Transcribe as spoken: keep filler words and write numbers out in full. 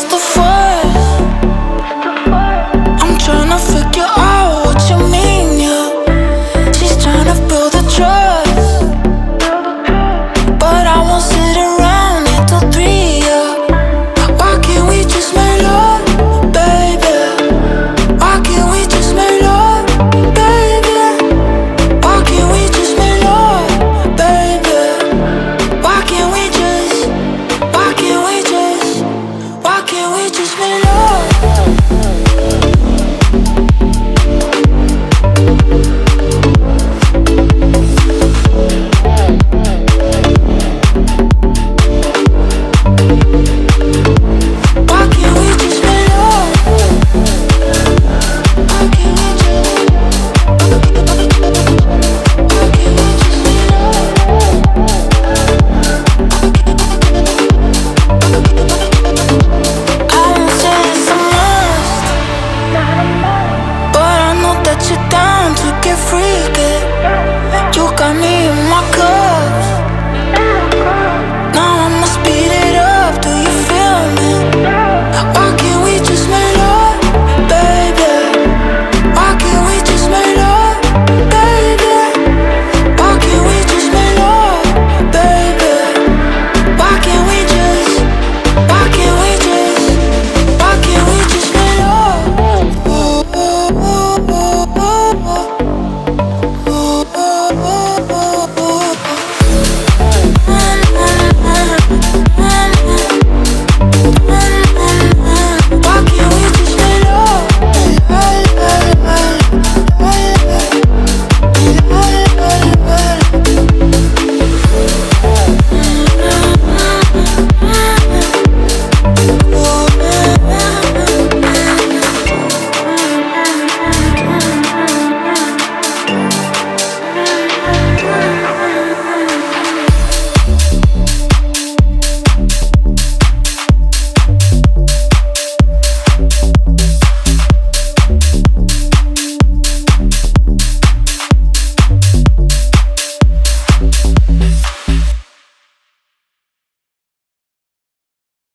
the fuss? I'm tryna figure out what you mean, yeah. She's tryna build a trust, but I won't sit around until three, yeah. Why can't we just make love, baby? Why can't we just make love, baby? Why can't we just make love, baby? Why can't we just, why can't we just, why can't we just make love?